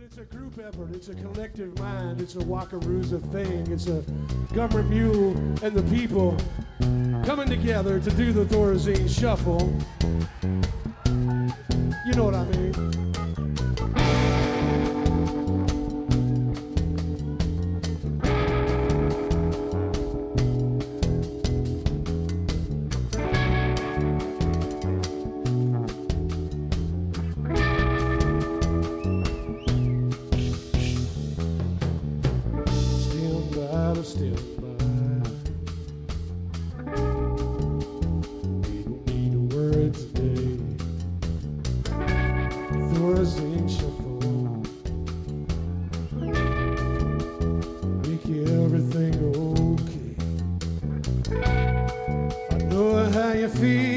it's a group effort. It's a collective mind. It's a Wakarusa thing. It's a government mule and the people coming together to do the Thorazine shuffle. You know what I mean? Stand by. We don't need a word today. Thorazine shuffle. Make everything okay. I know how you feel.